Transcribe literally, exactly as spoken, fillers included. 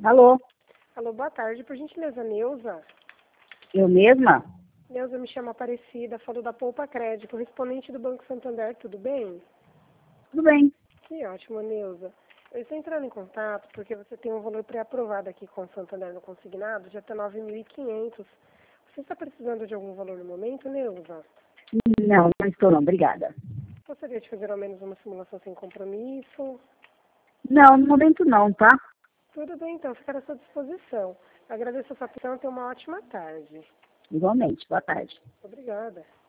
Alô, Alô, boa tarde. Por gentileza, Neuza. eu mesma? Neuza, me chama Aparecida, falo da Poupa Crédito, correspondente do Banco Santander, tudo bem? Tudo bem. Que ótimo, Neuza. Eu estou entrando em contato porque você tem um valor pré-aprovado aqui com o Santander no consignado de até nove mil e quinhentos. Você está precisando de algum valor no momento, Neuza? Não, não estou não, obrigada. Gostaria de fazer ao menos uma simulação sem compromisso? Não, no momento não, tá? Tudo bem, então, ficar à sua disposição. Agradeço a sua atenção e tenha uma ótima tarde. Igualmente, boa tarde. Obrigada.